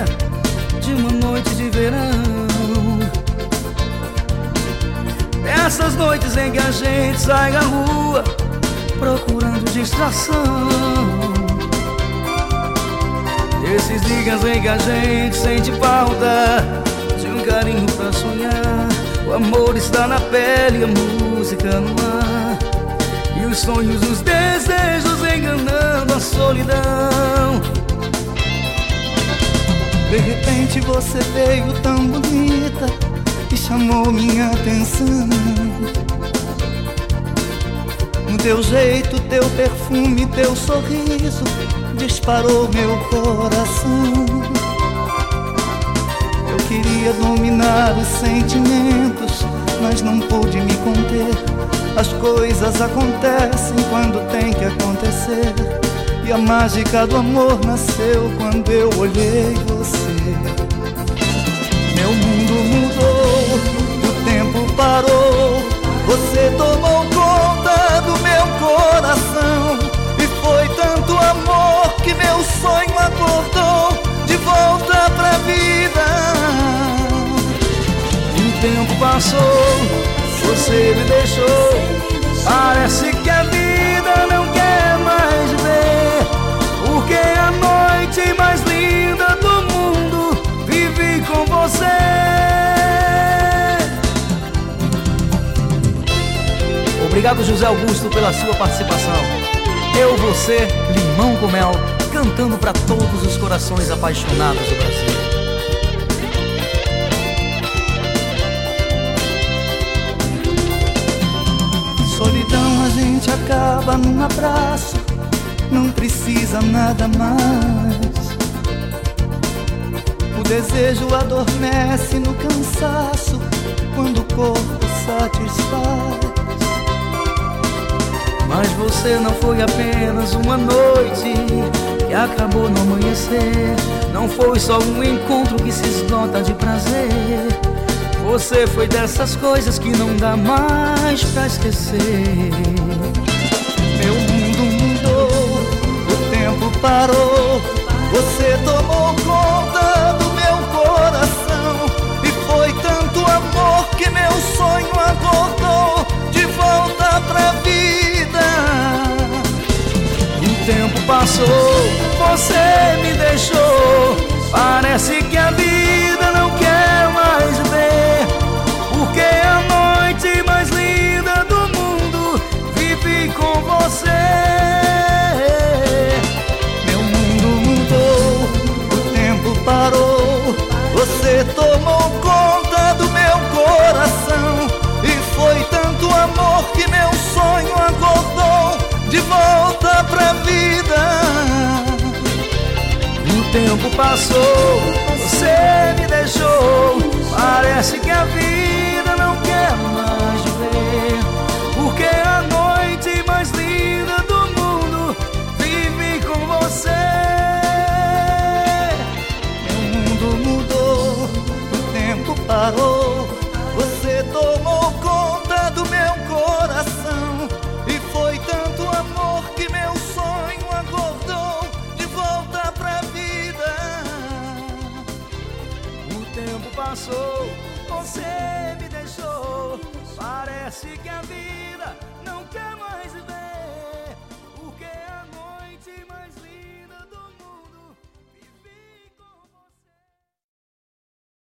de uma noite de verão. Essas noites em que a gente sai à rua procurando distração. Esses dias em que a gente sente falta de um carinho pra sonhar. O amor está na pele, a música no ar, e os sonhos, os desejos enganando a solidão. De repente você veio tão bonita e chamou minha atenção. No teu jeito, teu perfume, teu sorriso disparou meu coração. Eu queria dominar os sentimentos, mas não pude me conter. As coisas acontecem quando tem que acontecer, e a mágica do amor nasceu quando eu olhei você. Meu mundo mudou, o tempo parou, você tomou conta do meu coração. E foi tanto amor que meu sonho acordou de volta pra vida. O tempo passou, você me deixou, parece que a vida não quer mais ver, porque a noite mais linda do mundo vive com você. Obrigado, José Augusto, pela sua participação. Eu, você, Limão com Mel, cantando para todos os corações apaixonados do Brasil. Solidão a gente acaba num abraço, não precisa nada mais. O desejo adormece no cansaço quando o corpo satisfaz. Mas você não foi apenas uma noite que acabou no amanhecer. Não foi só um encontro que se esgota de prazer. Você foi dessas coisas que não dá mais pra esquecer. Meu mundo mudou, o tempo parou, você tomou conta do meu coração. E foi tanto amor que meu sonho acordou de volta pra vida. O tempo passou, você me deixou, parece que a vida não quer mais ver, porque a noite mais linda do mundo vive com você. Meu mundo mudou, o tempo parou, você tomou conta do meu coração. E foi tanto amor que meu sonho acordou de volta pra vida. O tempo passou, você me deixou, parece que a vida não quer mais ver, porque a noite mais linda do mundo vive com você. Meu mundo mudou, o tempo parou, você tomou conta do meu coração. E foi tanto amor que meu sonho acordou de volta pra vida. O tempo passou, você me deixou, parece que a vida